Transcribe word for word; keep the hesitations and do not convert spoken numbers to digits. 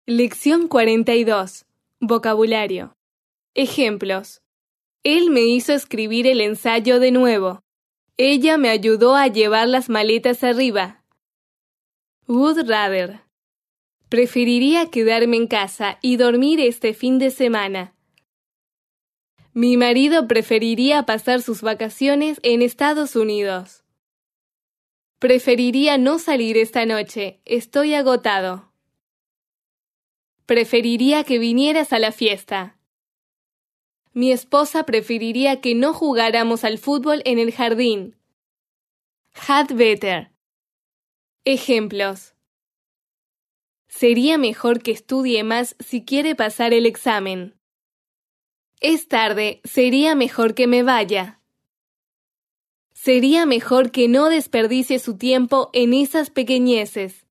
Lección cuarenta y dos. Vocabulario. Ejemplos. Él me hizo escribir el ensayo de nuevo. Ella me ayudó a llevar las maletas arriba. Would rather. Preferiría quedarme en casa y dormir este fin de semana. Mi marido preferiría pasar sus vacaciones en Estados Unidos. Preferiría no salir esta noche, estoy agotado. Preferiría que vinieras a la fiesta. Mi esposa preferiría que no jugáramos al fútbol en el jardín. Had better. Ejemplos. Sería mejor que estudie más si quiere pasar el examen. Es tarde, sería mejor que me vaya. Sería mejor que no desperdicie su tiempo en esas pequeñeces.